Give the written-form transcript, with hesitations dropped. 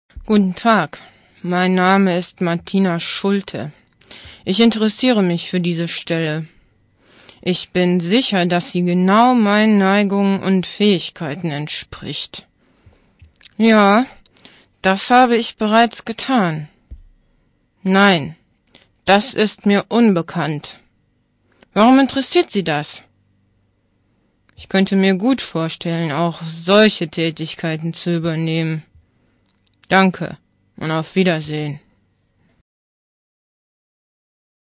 Guten Tag, mein Name ist Martina Schulte. Ich interessiere mich für diese Stelle. Ich bin sicher, dass sie genau meinen Neigungen und Fähigkeiten entspricht. Ja, das habe ich bereits getan. Nein, das ist mir unbekannt. Warum interessiert Sie das? Ich könnte mir gut vorstellen, auch solche Tätigkeiten zu übernehmen. Danke und auf Wiedersehen.